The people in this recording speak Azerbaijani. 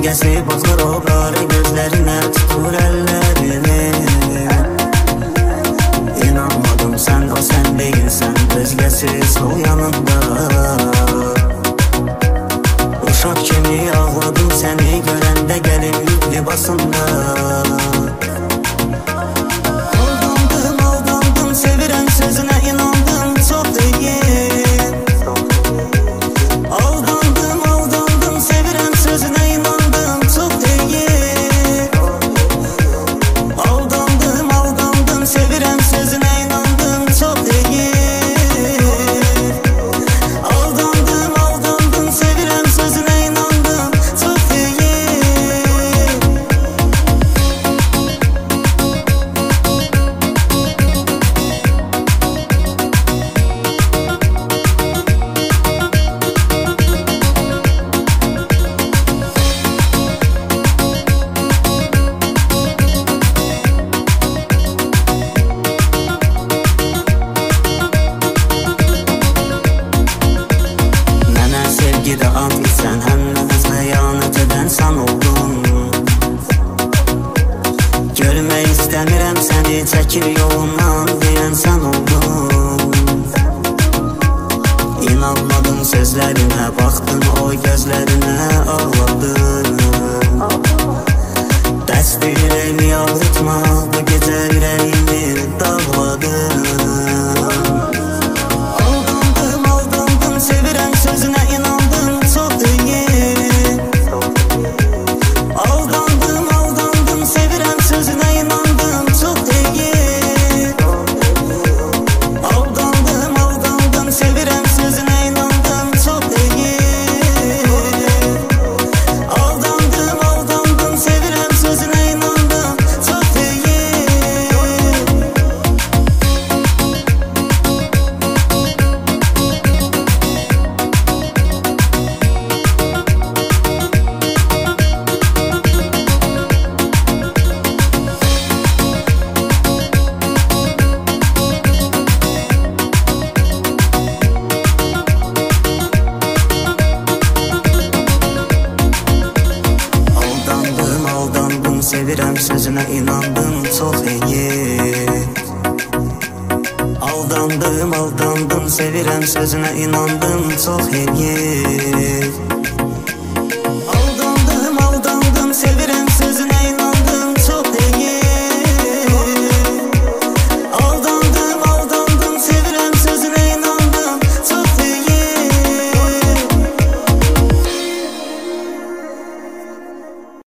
Yengəsi baxır o qara gözlərinə, tutur əllərini. İnanmadım sən o sən deyilsən, özgəsi sol yanında. Uşaq kimi ağladım səni görəndə, gəlin yük libasında. Aldandım, sevirəm sözünə inandım, çox deyil. Aldandım, sevirəm sözünə inandım, çox deyil. Aldandım, sevirəm sözünə inandım, çox deyil. Aldandım, sevirəm sözünə inandım, çox deyil. Sevgidə ant içən, həm nəfəs xəyanət edən sən oldun. Görmək istəmirəm səni, çəkir yolundan deyən sən oldun. İnanmadım sözlərinə, baxdın o gözlərinə, ağladın. Dəstəyirəmi ağrıtma, bu gecə ürəyimi dağladın. Aldandım, sevirəm sözünə inandım, çox deyil. Aldandım, sevirəm sözünə inandım, çox deyil. Aldandım, sevirəm sözünə inandım, çox deyil. Aldandım, sevirəm sözünə inandım, çox deyil. Aldandım, sevirəm sözünə inandım, çox iyi. Aldandım, sevirəm sözünə inandım, çox iyi.